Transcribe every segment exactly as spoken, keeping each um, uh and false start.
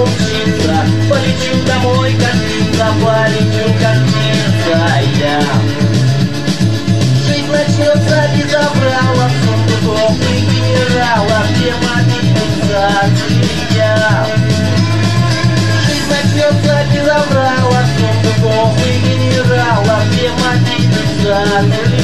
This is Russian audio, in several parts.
умчится. Полечу домой, как птица, полечу, как птица я. Жизнь начнется без аврала, сундуков и генералов, где мобилизация. Жизнь начнется без аврала, сундуков и генералов, где мобилизация.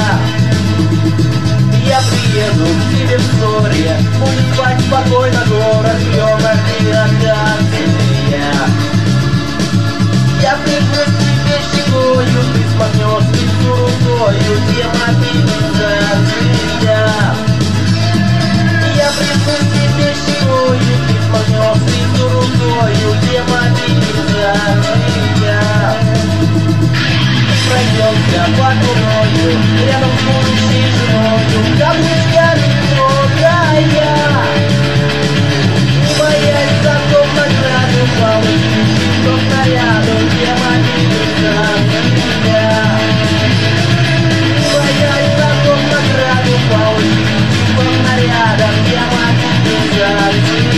Я приеду к тебе в зоре, будет спать спокойно город, ёбок и акация. Я прижмусь к тебе щекою, ты смахнешь лицу рукою, демобилизация. Я прижмусь к тебе щекою, ты смахнешь лицу рукою, демобилизация. Пройдемся по герою, рядом с будущей женою, каблучками трогая. Не боясь зонтов награду, палочки, щитов снаряду, демобилизация. Не боясь зонтов награду, палочки, щитов снаряду, демобилизация.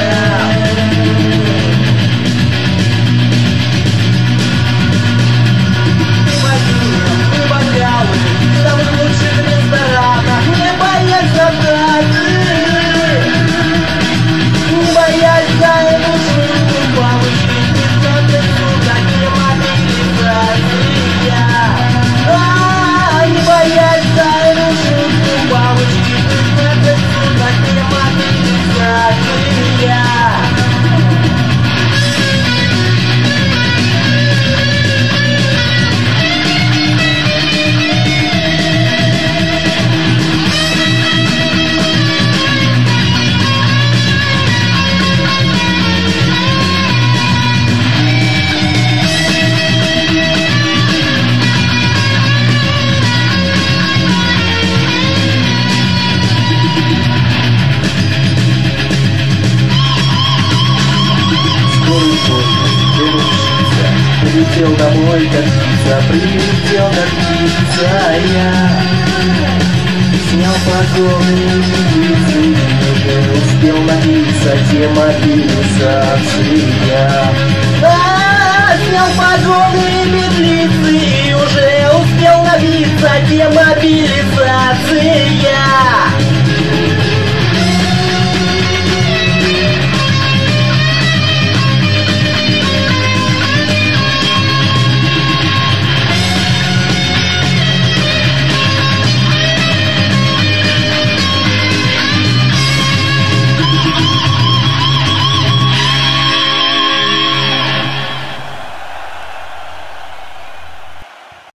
Прилетел домой, как птица, прилетел, как птица я. Снял погоны и уже успел напиться, демобилизация. А, снял погоны и медлицы и уже успел набиться, демобилизация.